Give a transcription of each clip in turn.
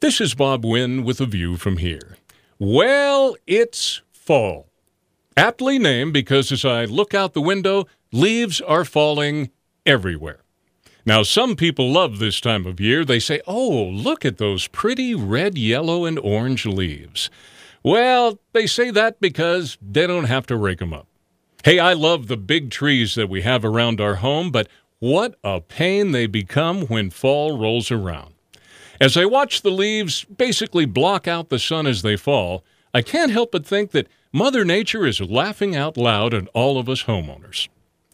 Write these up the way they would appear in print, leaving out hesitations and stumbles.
This is Bob Wynn with a view from here. Well, it's fall. Aptly named because as I look out the window, leaves are falling everywhere. Now, some people love this time of year. They say, oh, look at those pretty red, yellow, and orange leaves. Well, they say that because they don't have to rake them up. Hey, I love the big trees that we have around our home, but what a pain they become when fall rolls around. As I watch the leaves basically block out the sun as they fall, I can't help but think that Mother Nature is laughing out loud at all of us homeowners.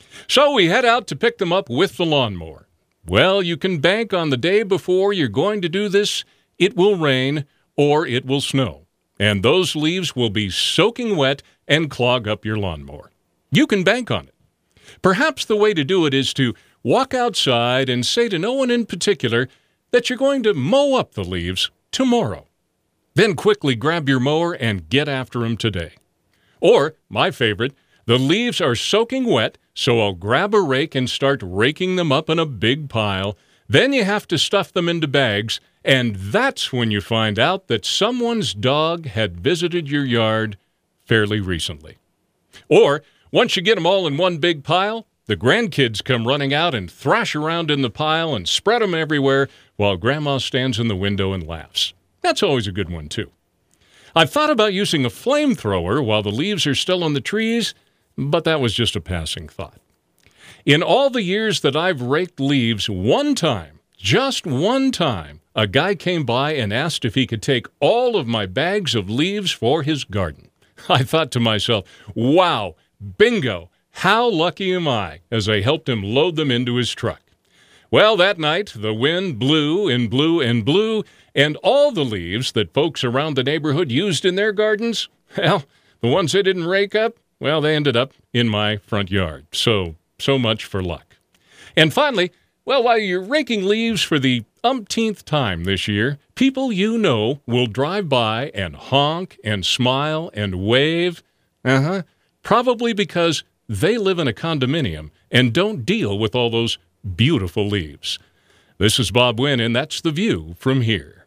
So we head out to pick them up with the lawnmower. Well, you can bank on the day before you're going to do this, it will rain or it will snow, and those leaves will be soaking wet and clog up your lawnmower. You can bank on it. Perhaps the way to do it is to walk outside and say to no one in particular that you're going to mow up the leaves tomorrow. Then quickly grab your mower and get after them today. Or, my favorite, the leaves are soaking wet, so I'll grab a rake and start raking them up in a big pile. Then you have to stuff them into bags, and that's when you find out that someone's dog had visited your yard fairly recently. Or, once you get them all in one big pile, the grandkids come running out and thrash around in the pile and spread them everywhere while Grandma stands in the window and laughs. That's always a good one, too. I've thought about using a flamethrower while the leaves are still on the trees, but that was just a passing thought. In all the years that I've raked leaves, one time, just one time, a guy came by and asked if he could take all of my bags of leaves for his garden. I thought to myself, wow, bingo, how lucky am I, as I helped him load them into his truck. Well, that night, the wind blew and blew and blew, and all the leaves that folks around the neighborhood used in their gardens, well, the ones they didn't rake up, well, they ended up in my front yard. So much for luck. And finally, well, while you're raking leaves for the umpteenth time this year, people you know will drive by and honk and smile and wave. Probably because they live in a condominium and don't deal with all those beautiful leaves. This is Bob Wynn, and that's The View from here.